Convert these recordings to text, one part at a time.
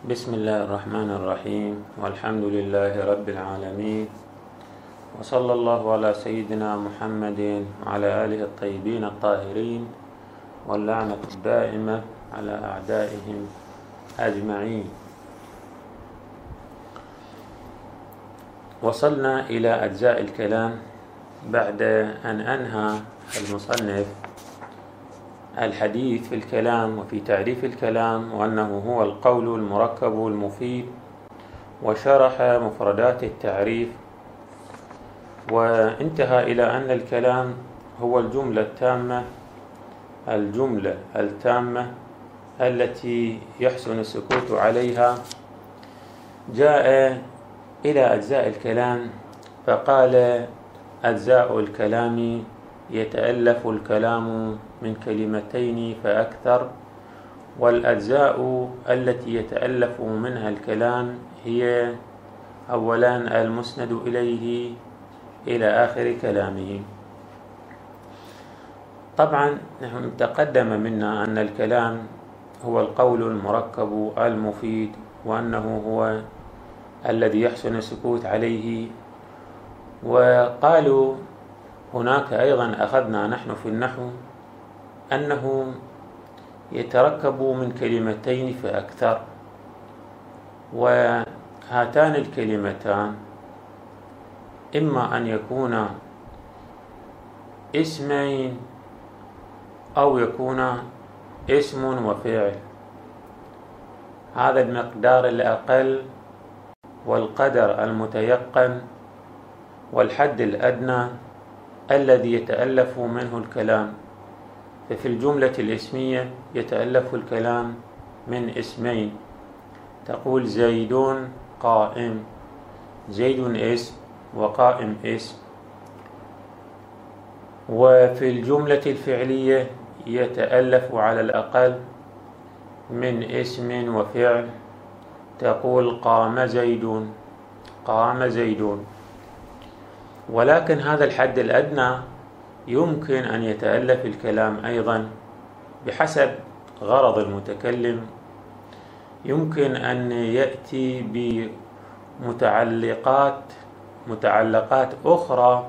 بسم الله الرحمن الرحيم والحمد لله رب العالمين وصلى الله على سيدنا محمد وعلى آله الطيبين الطاهرين واللعنة الدائمة على أعدائهم أجمعين. وصلنا إلى أجزاء الكلام بعد أن أنهى المصنف الحديث في الكلام وفي تعريف الكلام وأنه هو القول المركب المفيد، وشرح مفردات التعريف، وانتهى إلى أن الكلام هو الجملة التامة التي يحسن السكوت عليها. جاء إلى أجزاء الكلام فقال: أجزاء الكلام يتألف الكلام من كلمتين فأكثر، والأجزاء التي يتألف منها الكلام هي أولا المسند إليه إلى آخر كلامه. طبعا نحن تقدم منا أن الكلام هو القول المركب المفيد، وأنه هو الذي يحسن السكوت عليه. وقالوا هناك أيضا أخذنا نحن في النحو أنه يتركب من كلمتين فأكثر، وهاتان الكلمتان إما أن يكون اسمين أو يكون اسم وفعل. هذا المقدار الأقل والقدر المتيقن والحد الأدنى الذي يتألف منه الكلام. ففي الجملة الاسمية يتألف الكلام من اسمين، تقول زيد قائم، زيد اسم وقائم اسم. وفي الجملة الفعلية يتألف على الأقل من اسم وفعل، تقول قام زيد، قام زيدون. ولكن هذا الحد الأدنى يمكن أن يتألف الكلام أيضا بحسب غرض المتكلم. يمكن أن يأتي بمتعلقات أخرى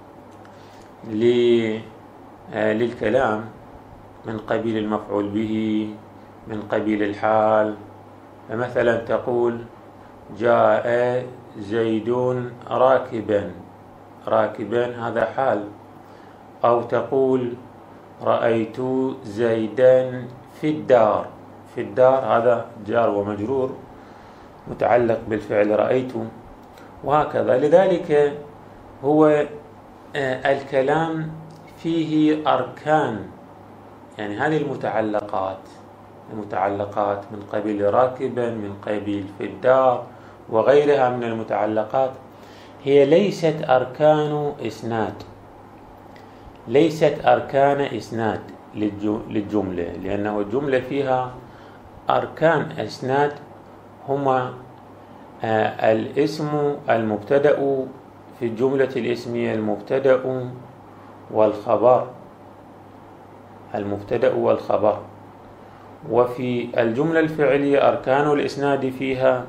للكلام من قبيل المفعول به، من قبيل الحال. فمثلا تقول جاء زيد راكبا، راكبا هذا حال. أو تقول رأيت زيدا في الدار، في الدار هذا جار ومجرور متعلق بالفعل رأيت، وهكذا. لذلك هو الكلام فيه أركان، يعني هذه المتعلقات من قبيل راكبا، من قبيل في الدار، وغيرها من المتعلقات، هي ليست أركان إسناد، ليست أركان إسناد للجملة، لأنه الجملة فيها أركان إسناد هما الاسم المبتدأ في الجملة الاسمية، المبتدأ والخبر، المبتدأ والخبر. وفي الجملة الفعلية أركان الإسناد فيها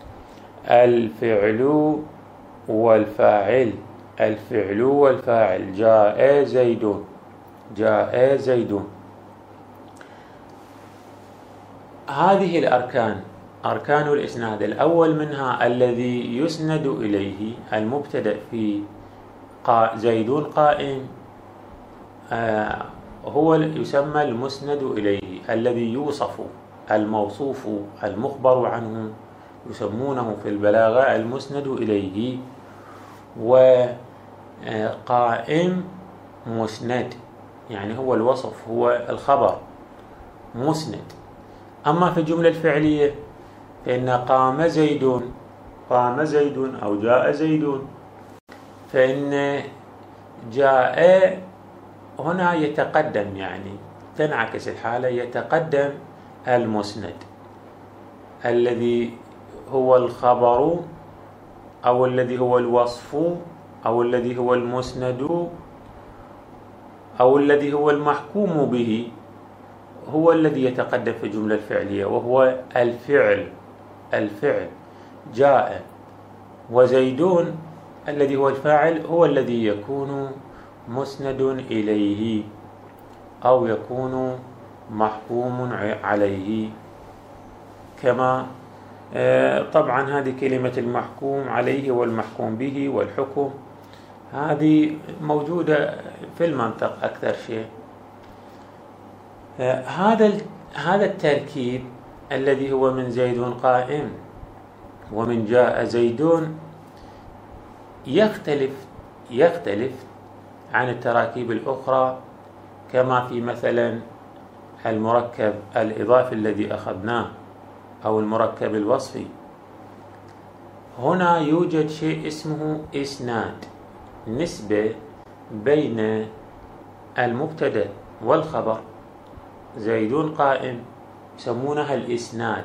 الفعل والفاعل، الفعل والفاعل، جاء زيد، جاء زيد. هذه الأركان أركان الإسناد. الأول منها الذي يسند إليه، المبتدأ في زيد قائم، هو يسمى المسند إليه، الذي يوصف، الموصوف، المخبر عنه، يسمونه في البلاغة المسند إليه. وقائم مسند، يعني هو الوصف، هو الخبر مسند. أما في الجملة الفعلية فإن قام زيد، قام زيد أو جاء زيد، فإن جاء هنا يتقدم، يعني تنعكس الحالة، يتقدم المسند الذي هو الخبر أو الذي هو الوصف أو الذي هو المسند أو الذي هو المحكوم به، هو الذي يتقدم في الجملة الفعلية، وهو الفعل الفعل جاء، وزيدون الذي هو الفاعل هو الذي يكون مسند إليه أو يكون محكوم عليه. كما طبعا هذه كلمة المحكوم عليه والمحكوم به والحكم هذه موجودة في المنطق أكثر شيء. هذا التركيب الذي هو من زيد قائم ومن جاء زيدون يختلف عن التراكيب الأخرى، كما في مثلا المركب الإضافي الذي أخذناه أو المركب الوصفي. هنا يوجد شيء اسمه إسناد، نسبة بين المبتدأ والخبر. زيد قائم يسمونها الإسناد.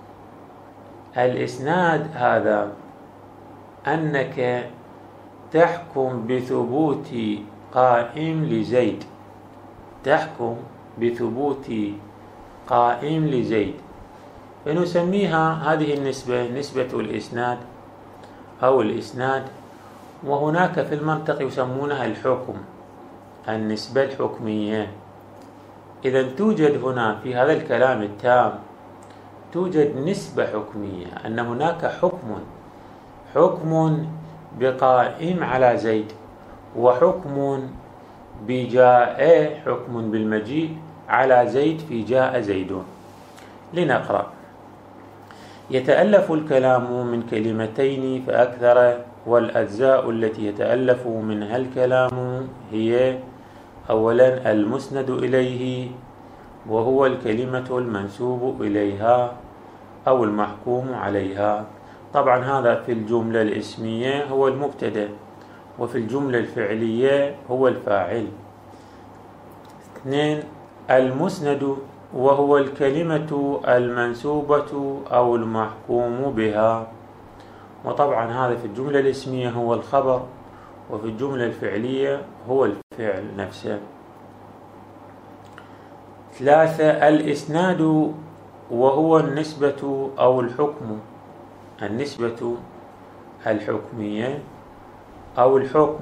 الإسناد هذا أنك تحكم بثبوت قائم لزيد، تحكم بثبوت قائم لزيد، فنسميها هذه النسبة نسبة الإسناد أو الإسناد. وهناك في المنطق يسمونها الحكم، النسبة الحكمية. إذا توجد هنا في هذا الكلام التام توجد نسبة حكمية، أن هناك حكم بقائم على زيد، وحكم بجاء، حكم بالمجيء على زيد في جاء زيدون. لنقرأ: يتألف الكلام من كلمتين فأكثر، والأجزاء التي يتألف منها الكلام هي: أولا المسند إليه، وهو الكلمة المنسوب إليها أو المحكوم عليها. طبعا هذا في الجملة الاسمية هو المبتدأ، وفي الجملة الفعلية هو الفاعل. اثنين المسند، وهو الكلمة المنسوبة أو المحكوم بها، وطبعا هذا في الجملة الاسمية هو الخبر، وفي الجملة الفعلية هو الفعل نفسه. ثلاثة الإسناد، وهو النسبة أو الحكم، النسبة الحكمية أو الحكم.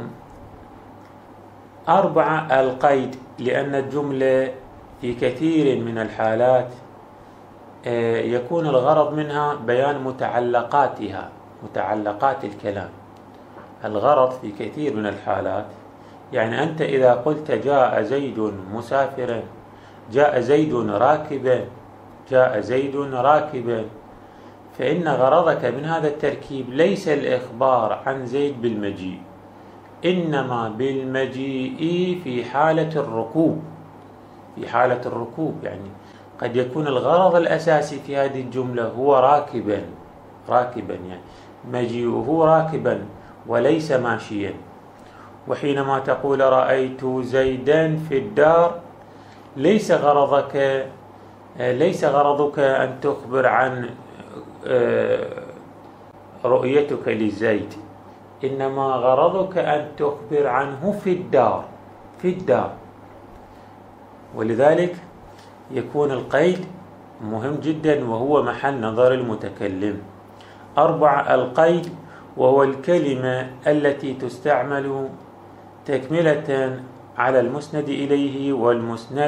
أربعة القيد، لأن الجملة في كثير من الحالات يكون الغرض منها بيان متعلقاتها، متعلقات الكلام. الغرض في كثير من الحالات، يعني أنت إذا قلت جاء زيد مسافرا، جاء زيد راكبا، جاء زيد راكبا، فإن غرضك من هذا التركيب ليس الإخبار عن زيد بالمجيء، إنما بالمجيء في حالة الركوب. في حالة الركوب يعني قد يكون الغرض الأساسي في هذه الجملة هو راكبا، راكبا يعني مجيئه راكبا وليس ماشيا. وحينما تقول رأيت زيدا في الدار، ليس غرضك أن تخبر عن رؤيتك لزيد، إنما غرضك أن تخبر عنه في الدار، في الدار. ولذلك يكون القيد مهم جدا وهو محل نظر المتكلم. أربعة القيد، وهو الكلمة التي تستعمل تكملة على المسند إليه والمسند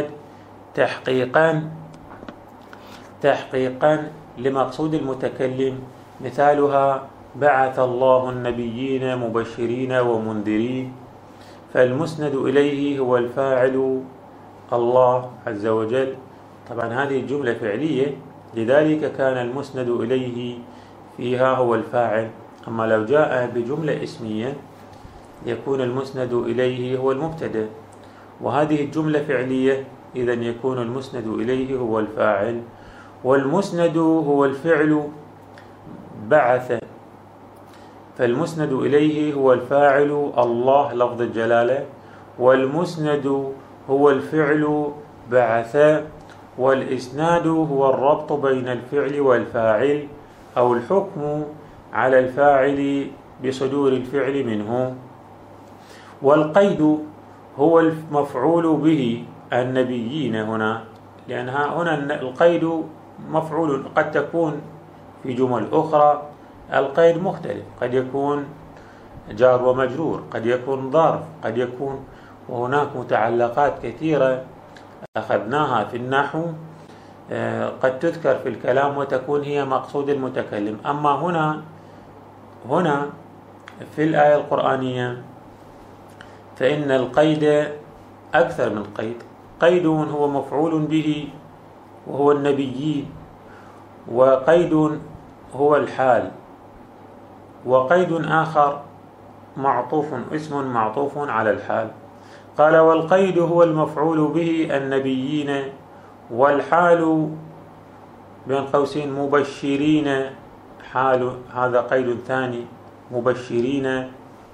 تحقيقا لمقصود المتكلم. مثالها: بعث الله النبيين مبشرين ومنذرين. فالمسند إليه هو الفاعل الله عز وجل. طبعا هذه الجملة فعلية، لذلك كان المسند إليه فيها هو الفاعل. أما لو جاء بجملة اسمية يكون المسند إليه هو المبتدأ، وهذه الجملة فعلية، إذا يكون المسند إليه هو الفاعل. والمسند هو الفعل بعث، فالمسند إليه هو الفاعل الله لفظ الجلالة، والمسند هو الفعل بعث. والإسناد هو الربط بين الفعل والفاعل، أو الحكم على الفاعل بصدور الفعل منه. والقيد هو المفعول به النبيين هنا، لأن هنا القيد مفعول، قد تكون في جمل أخرى القيد مختلف، قد يكون جار ومجرور، قد يكون ظرف، قد يكون، وهناك متعلقات كثيرة أخذناها في النحو قد تذكر في الكلام وتكون هي مقصود المتكلم. أما هنا في الآية القرآنية فإن القيد أكثر من قيد. قيد هو مفعول به وهو النبيين، وقيد هو الحال، وقيد آخر معطوف، اسم معطوف على الحال. قال والقيد هو المفعول به النبيين، والحال بين قوسين مبشرين، حال هذا قيد ثاني مبشرين،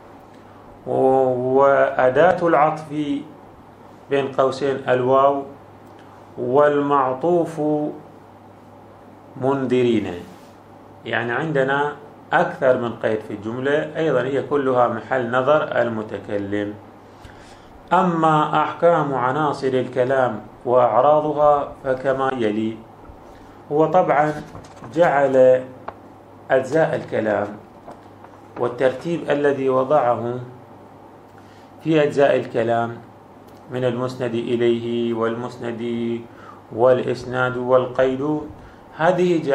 وأداة العطف بين قوسين الواو، والمعطوف منذرين. يعني عندنا أكثر من قيد في الجملة، أيضا هي كلها محل نظر المتكلم. أما أحكام عناصر الكلام وأعراضها فكما يلي. هو طبعا جعل أجزاء الكلام والترتيب الذي وضعه في أجزاء الكلام من المسند إليه والمسند والإسناد والقيد، هذه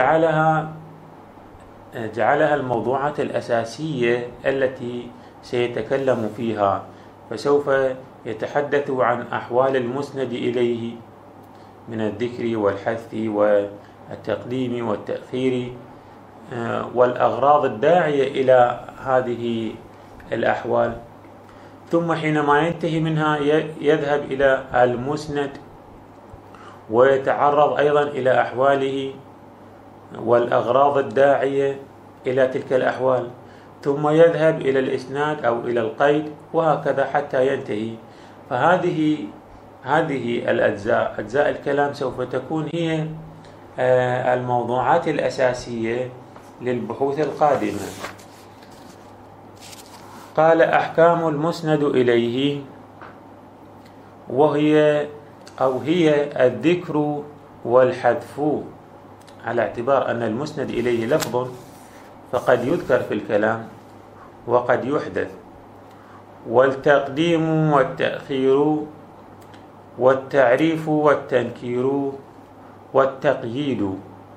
جعلها الموضوعات الأساسية التي سيتكلم فيها. فسوف يتحدث عن أحوال المسند إليه من الذكر والحث والتقديم والتأخير والأغراض الداعية إلى هذه الأحوال. ثم حينما ينتهي منها يذهب إلى المسند ويتعرض أيضا إلى أحواله والأغراض الداعية إلى تلك الأحوال، ثم يذهب إلى الإسناد أو إلى القيد، وهكذا حتى ينتهي. فهذه الأجزاء، أجزاء الكلام، سوف تكون هي الموضوعات الأساسية للبحوث القادمة. قال أحكام المسند إليه، هي الذكر والحذف، على اعتبار أن المسند إليه لفظ فقد يذكر في الكلام وقد يحدث، والتقديم والتأخير والتعريف والتنكير والتقييد.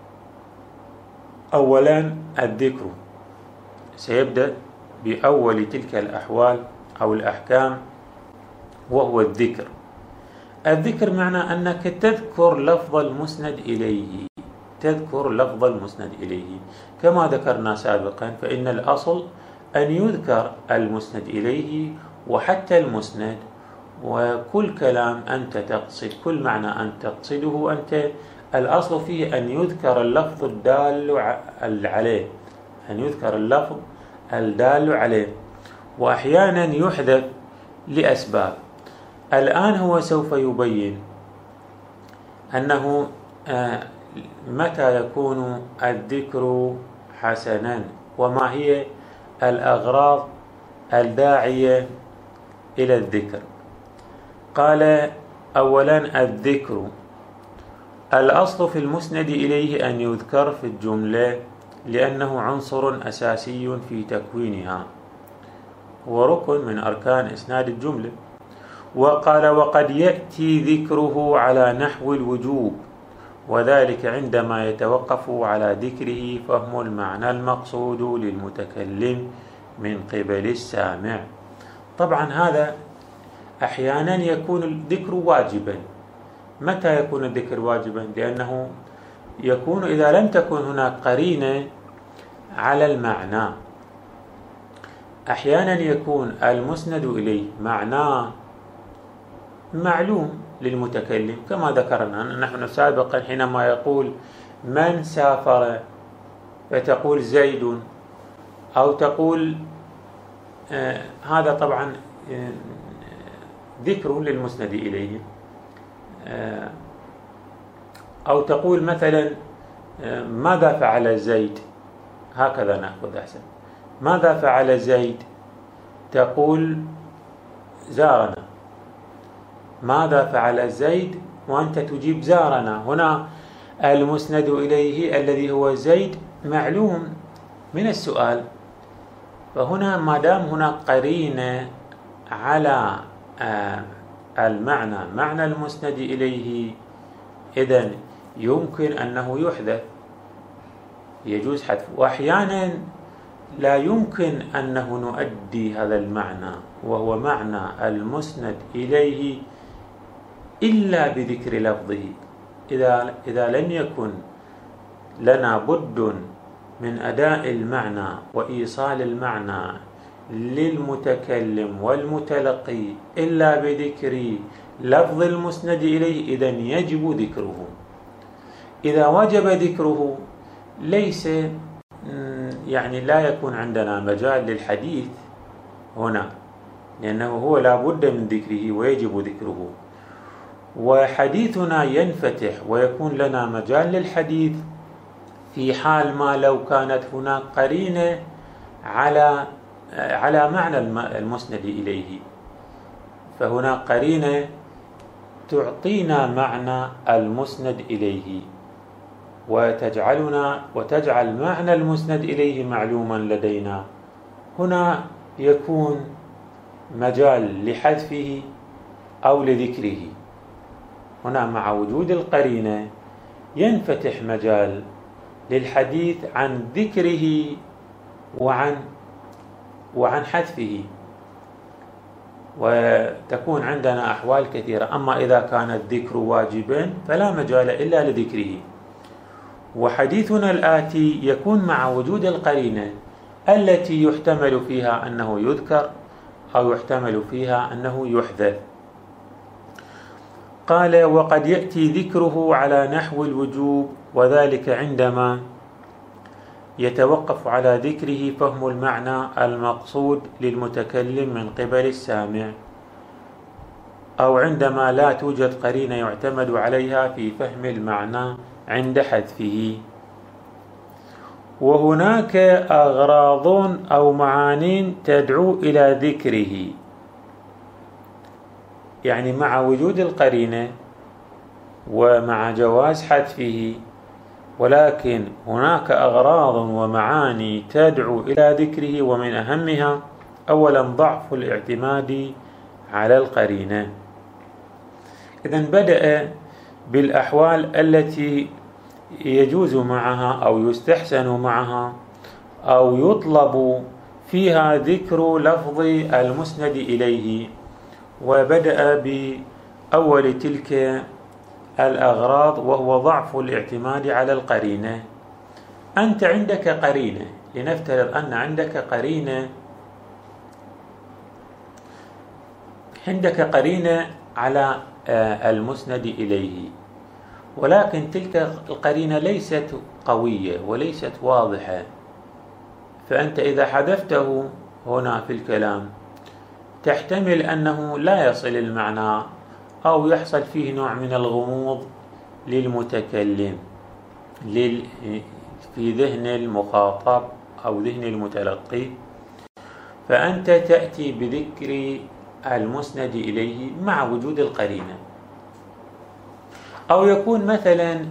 أولا الذكر، سيبدأ بأول تلك الأحوال أو الأحكام، وهو الذكر. الذكر معنى أنك تذكر لفظ المسند إليه، تذكر لفظ المسند إليه كما ذكرنا سابقا، فإن الأصل أن يذكر المسند إليه وحتى المسند، وكل كلام أنت تقصد، كل معنى أنت تقصده أنت، الأصل فيه أن يذكر اللفظ الدال عليه، أن يذكر اللفظ الدال عليه، وأحيانا يحذف لأسباب. الآن هو سوف يبين أنه متى يكون الذكر حسنا، وما هي الأغراض الداعية إلى الذكر. قال أولا الذكر، الأصل في المسند إليه أن يذكر في الجملة لأنه عنصر أساسي في تكوينها، هو ركن من أركان إسناد الجملة. وقال وقد يأتي ذكره على نحو الوجوب، وذلك عندما يتوقف على ذكره فهم المعنى المقصود للمتكلم من قبل السامع. طبعا هذا أحيانا يكون الذكر واجبا. متى يكون الذكر واجبا؟ لأنه يكون إذا لم تكن هناك قرينة على المعنى. أحيانا يكون المسند إليه معناه معلوم للمتكلم، كما ذكرنا نحن سابقا حينما يقول من سافر فتقول زيد، أو تقول هذا طبعا ذكر للمسند إليه، أو تقول مثلا ماذا فعل زيد، هكذا نأخذ أحسن، ماذا فعل زيد، تقول زارنا، ماذا فعل زيد وأنت تجيب زارنا. هنا المسند إليه الذي هو زيد معلوم من السؤال. فهنا ما دام هناك قرينة على المعنى، معنى المسند إليه، إذن يمكن أنه يحذف، يجوز حذفه. وأحيانا لا يمكن أنه نؤدي هذا المعنى وهو معنى المسند إليه إلا بذكر لفظه. إذا لم يكن لنا بد من أداء المعنى وإيصال المعنى للمتكلم والمتلقي إلا بذكر لفظ المسند إليه، إذن يجب ذكره. إذا وجب ذكره ليس لا يكون عندنا مجال للحديث هنا، لأنه هو لا بد من ذكره ويجب ذكره، وحديثنا ينفتح ويكون لنا مجال للحديث في حال ما لو كانت هناك قرينة على معنى المسند إليه. فهناك قرينة تعطينا معنى المسند إليه وتجعل معنى المسند إليه معلوما لدينا. هنا يكون مجال لحذفه أو لذكره. هنا مع وجود القرينة ينفتح مجال للحديث عن ذكره وعن حذفه، وتكون عندنا أحوال كثيرة. أما إذا كان الذكر واجبا فلا مجال إلا لذكره. وحديثنا الآتي يكون مع وجود القرينة التي يحتمل فيها أنه يذكر أو يحتمل فيها أنه يحذف. قال: وقد يأتي ذكره على نحو الوجوب، وذلك عندما يتوقف على ذكره فهم المعنى المقصود للمتكلم من قبل السامع، أو عندما لا توجد قرينة يعتمد عليها في فهم المعنى عند حذفه. وهناك أغراض أو معان تدعو إلى ذكره، يعني مع وجود القرينة ومع جواز حذفه، ولكن هناك أغراض ومعاني تدعو إلى ذكره، ومن أهمها أولا ضعف الاعتماد على القرينة. إذن بدأ بالأحوال التي يجوز معها أو يستحسن معها أو يطلب فيها ذكر لفظ المسند إليه، وبدأ بأول تلك الأغراض وهو ضعف الاعتماد على القرينة. أنت عندك قرينة، لنفترض أن عندك قرينة على المسند إليه، ولكن تلك القرينة ليست قوية وليست واضحة، فأنت إذا حذفته هنا في الكلام تحتمل أنه لا يصل المعنى أو يحصل فيه نوع من الغموض للمتكلم في ذهن المخاطب أو ذهن المتلقي. فأنت تأتي بذكر المسند إليه مع وجود القرينة. أو يكون مثلا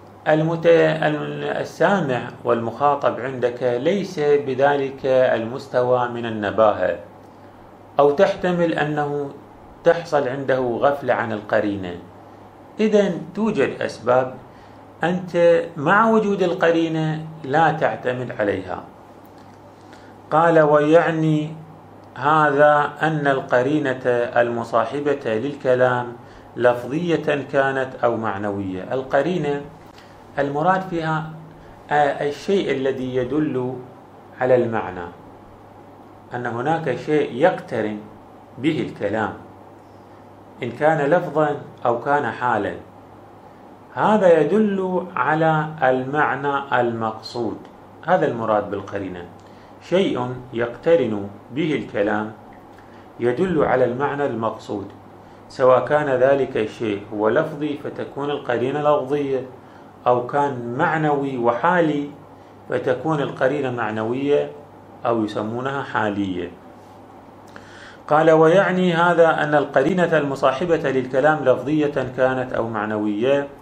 السامع والمخاطب عندك ليس بذلك المستوى من النباهة، أو تحتمل أنه تحصل عنده غفلة عن القرينة. إذن توجد أسباب أنت مع وجود القرينة لا تعتمد عليها. قال: ويعني هذا أن القرينة المصاحبة للكلام لفظية كانت أو معنوية. القرينة المراد فيها الشيء الذي يدل على المعنى، أن هناك شيء يقترن به الكلام، إن كان لفظا أو كان حالا، هذا يدل على المعنى المقصود. هذا المراد بالقرينة، شيء يقترن به الكلام يدل على المعنى المقصود، سواء كان ذلك الشيء هو لفظي فتكون القرينة لفظية، أو كان معنوي وحالي فتكون القرينة معنوية أو يسمونها حالية. قال: ويعني هذا أن القرينة المصاحبة للكلام لفظية كانت أو معنوية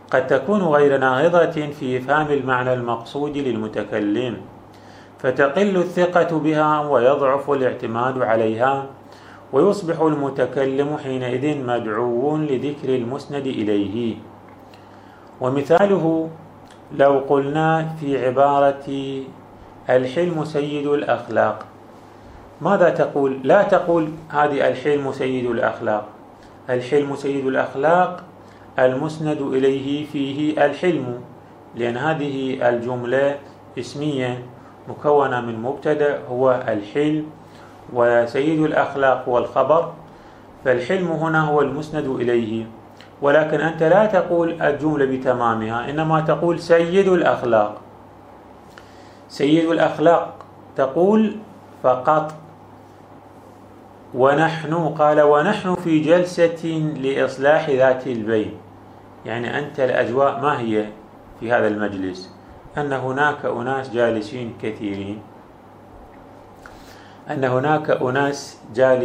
قد تكون غير ناهضة في إفهام المعنى المقصود للمتكلم، فتقل الثقة بها ويضعف الاعتماد عليها، ويصبح المتكلم حينئذ مدعو لذكر المسند إليه. ومثاله لو قلنا في عبارة الحلم سيد الأخلاق، ماذا تقول؟ لا تقول هذه الحلم سيد الأخلاق. الحلم سيد الأخلاق المسند إليه فيه الحلم، لأن هذه الجملة اسمية مكونة من مبتدأ هو الحلم، وسيد الأخلاق هو الخبر، فالحلم هنا هو المسند إليه. ولكن أنت لا تقول الجملة بتمامها، إنما تقول سيد الأخلاق. سيد الأخلاق تقول فقط. ونحن، قال ونحن في جلسة لإصلاح ذات البين، يعني أنت الأجواء ما هي في هذا المجلس؟ أن هناك أناس جالسين كثيرين، أن هناك أناس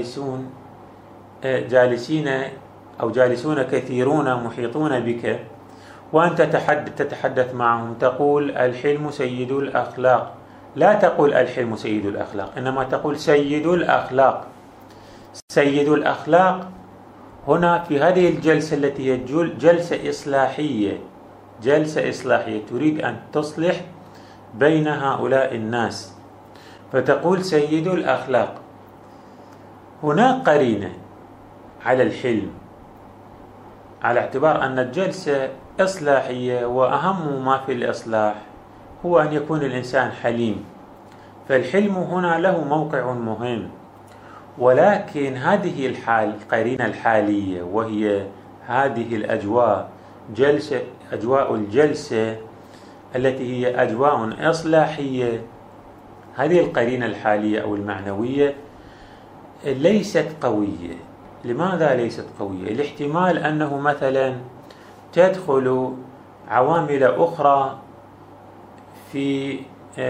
جالسين أو جالسون كثيرون محيطون بك، وأنت تتحدث معهم، تقول الحلم سيد الأخلاق. لا تقول الحلم سيد الأخلاق، إنما تقول سيد الأخلاق. سيد الأخلاق هنا في هذه الجلسة التي هي جلسة إصلاحية، جلسة إصلاحية تريد أن تصلح بين هؤلاء الناس، فتقول سيد الأخلاق. هناك قرينة على الحلم، على اعتبار أن الجلسة إصلاحية، وأهم ما في الإصلاح هو أن يكون الإنسان حليم، فالحلم هنا له موقع مهم. ولكن هذه القرينة الحالية، وهي هذه الأجواء، أجواء الجلسة التي هي أجواء إصلاحية، هذه القرينة الحالية أو المعنوية ليست قوية. لماذا ليست قوية؟ الاحتمال أنه مثلا تدخل عوامل أخرى في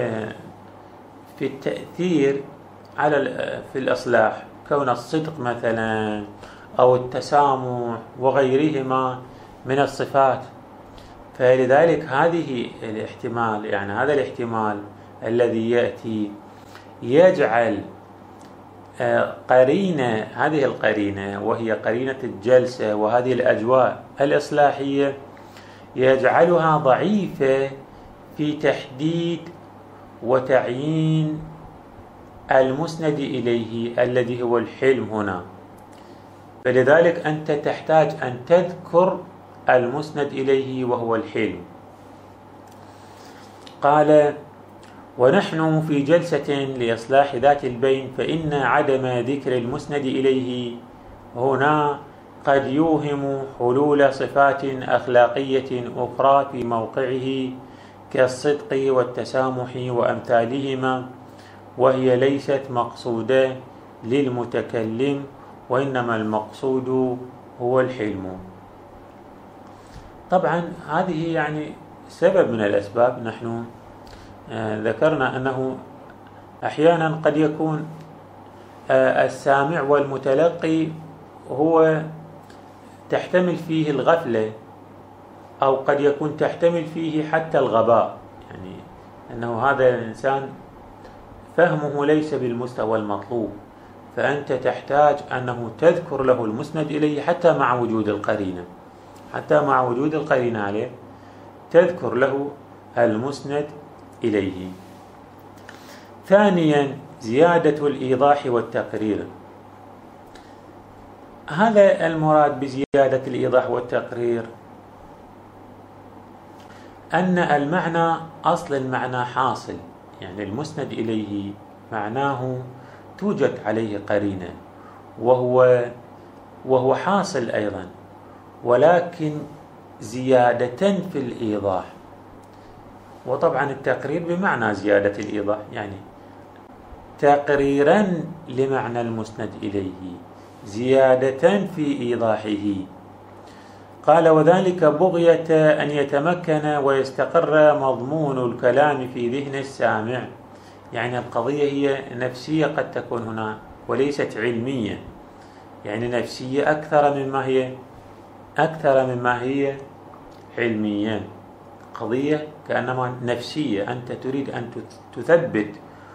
التأثير في الإصلاح، كون الصدق مثلا أو التسامح وغيرهما من الصفات. فلذلك هذه الاحتمال، يعني هذا الاحتمال الذي يأتي يجعل قرينة، هذه القرينة وهي قرينة الجلسة وهذه الأجواء الإصلاحية، يجعلها ضعيفة في تحديد وتعيين المسند إليه الذي هو الحلم هنا. فلذلك أنت تحتاج أن تذكر المسند إليه وهو الحلم. قال ونحن في جلسة لإصلاح ذات البين، فإن عدم ذكر المسند إليه هنا قد يوهم حلول صفات أخلاقية أخرى في موقعه كالصدق والتسامح وأمثالهما، وهي ليست مقصودة للمتكلم، وإنما المقصود هو الحلم. طبعا هذه يعني سبب من الأسباب. نحن ذكرنا أنه أحيانا قد يكون السامع والمتلقي هو تحتمل فيه الغفلة، أو قد يكون تحتمل فيه حتى الغباء، يعني أنه هذا الإنسان فهمه ليس بالمستوى المطلوب، فأنت تحتاج أنه تذكر له المسند إليه حتى مع وجود القرينة، حتى مع وجود القرينة عليه تذكر له المسند إليه. ثانيا زيادة الإيضاح والتقرير. هذا المراد بزيادة الإيضاح والتقرير أن المعنى، أصل المعنى حاصل، يعني المسند إليه معناه توجد عليه قرينة وهو حاصل أيضا، ولكن زيادة في الإيضاح. وطبعا التقرير بمعنى زيادة الإيضاح، يعني تقريرا لمعنى المسند إليه، زيادة في إيضاحه. قال وذلك بغية أن يتمكن ويستقر مضمون الكلام في ذهن السامع، يعني القضية هي نفسية قد تكون هنا وليست علمية، يعني نفسية أكثر مما هي علميا، قضية كأنما نفسية، أنت تريد أن تثبت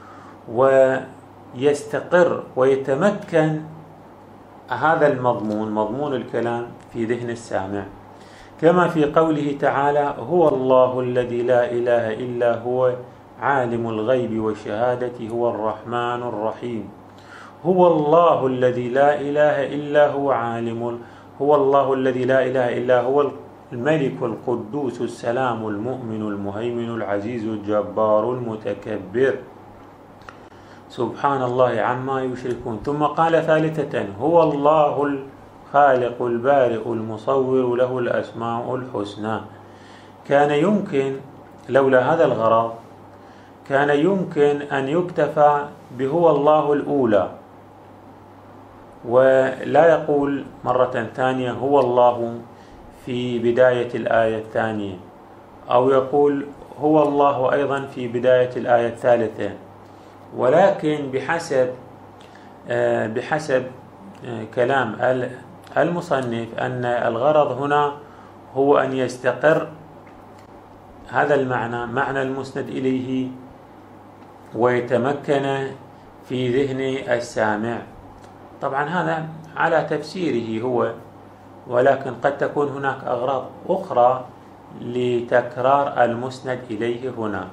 ويستقر ويتمكن هذا المضمون، مضمون الكلام، في ذهن السامع. كما في قوله تعالى: هو الله الذي لا إله إلا هو عالم الغيب والشهادة هو الرحمن الرحيم. هو الله الذي لا إله إلا هو هو الله الذي لا إله إلا هو الملك القدوس السلام المؤمن المهيمن العزيز الجبار المتكبر، سبحان الله عما يشركون. ثم قال ثالثة: هو الله الخالق البارئ المصور له الأسماء الحسنى. كان يمكن لولا هذا الغرض كان يمكن أن يكتفى بهو الله الأولى، ولا يقول مرة ثانية هو الله في بداية الآية الثانية، أو يقول هو الله أيضا في بداية الآية الثالثة. ولكن بحسب كلام المصنف أن الغرض هنا هو أن يستقر هذا المعنى، معنى المسند إليه، ويتمكن في ذهن السامع. طبعا هذا على تفسيره هو، ولكن قد تكون هناك أغراض أخرى لتكرار المسند إليه هنا.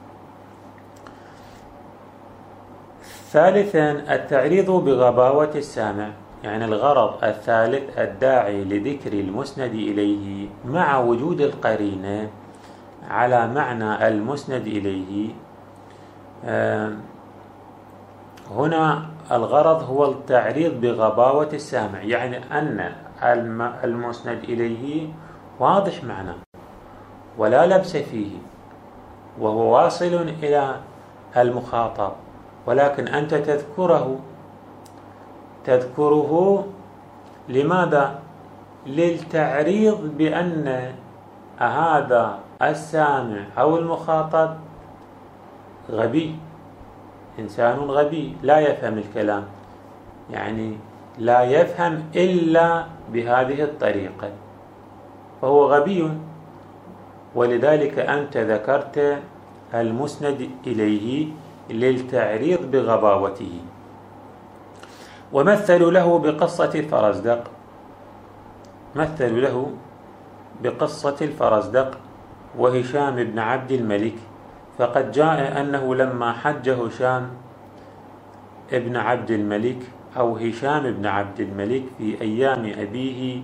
ثالثا: التعريض بغباوة السامع، يعني الغرض الثالث الداعي لذكر المسند إليه مع وجود القرينة على معنى المسند إليه. هنا الغرض هو التعريض بغباوة السامع، يعني أن المسند إليه واضح معنى ولا لبس فيه، وهو واصل إلى المخاطب، ولكن أنت تذكره لماذا؟ للتعريض بأن هذا السامع أو المخاطب غبي، إنسان غبي لا يفهم الكلام، يعني لا يفهم إلا بهذه الطريقة، فهو غبي، ولذلك أنت ذكرت المسند إليه للتعريض بغباوته. ومثلوا له بقصة الفرزدق، مثلوا له بقصة الفرزدق وهشام بن عبد الملك، فقد جاء أنه لما حج هشام ابن عبد الملك أو هشام بن عبد الملك في أيام أبيه،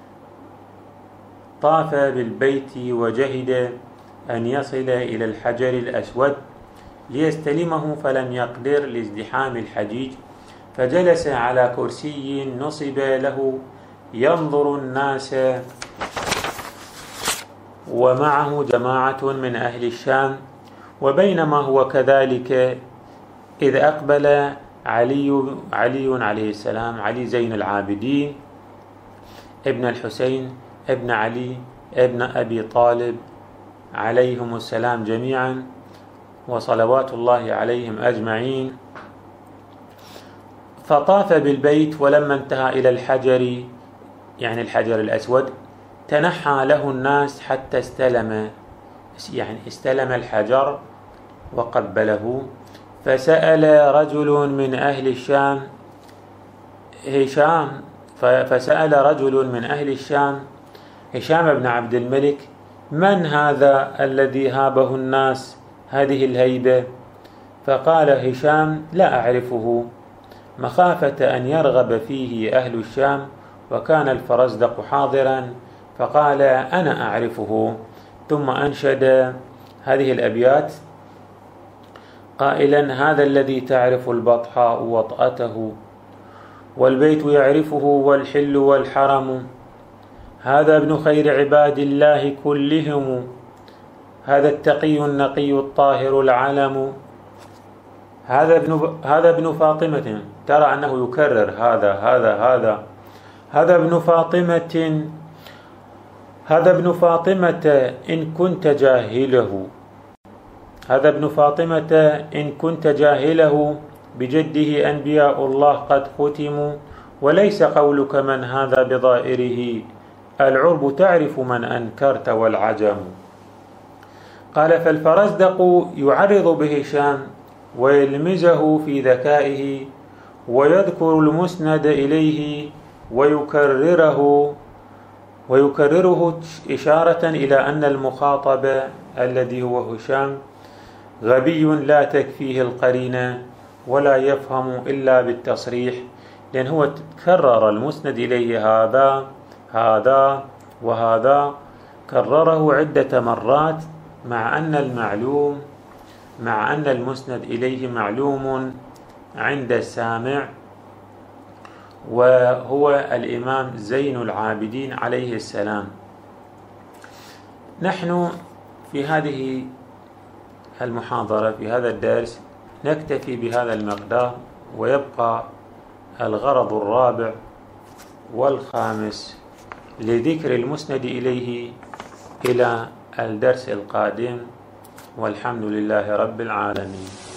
طاف بالبيت وجهد أن يصل إلى الحجر الأسود ليستلمه، فلم يقدر لازدحام الحجيج، فجلس على كرسي نصب له ينظر الناس، ومعه جماعة من أهل الشام. وبينما هو كذلك إذ أقبل علي عليه السلام، علي زين العابدين ابن الحسين ابن علي ابن أبي طالب عليهم السلام جميعا وصلوات الله عليهم أجمعين، فطاف بالبيت، ولما انتهى إلى الحجر، يعني الحجر الأسود، تنحى له الناس حتى استلم الحجر وقبله. فسأل رجل من أهل الشام هشام بن عبد الملك: من هذا الذي هابه الناس هذه الهيبة؟ فقال هشام: لا أعرفه، مخافة أن يرغب فيه أهل الشام، وكان الفرزدق حاضرا، فقال: أنا أعرفه. ثم أنشد هذه الأبيات قائلا: هذا الذي تعرف البطحاء وطأته، والبيت يعرفه والحل والحرم، هذا ابن خير عباد الله كلهم، هذا التقي النقي الطاهر العلم، هذا ابن فاطمة. ترى أنه يكرر هذا ابن فاطمة إن كنت جاهله، هذا ابن فاطمة إن كنت جاهله، بجده أنبياء الله قد ختموا، وليس قولك من هذا بضائره، العرب تعرف من أنكرت والعجم. قال فالفرزدق يعرض بهشام ويلمزه في ذكائه ويذكر المسند إليه ويكرره إشارة إلى أن المخاطب الذي هو هشام غبي لا تكفيه القرينة ولا يفهم إلا بالتصريح، لأن هو كرر المسند إليه هذا وهذا، كرره عدة مرات، مع أن المسند إليه معلوم عند السامع، وهو الإمام زين العابدين عليه السلام. نحن في هذه المحاضرة في هذا الدرس نكتفي بهذا المقدار، ويبقى الغرض الرابع والخامس لذكر المسند إليه إلى الدرس القادم، والحمد لله رب العالمين.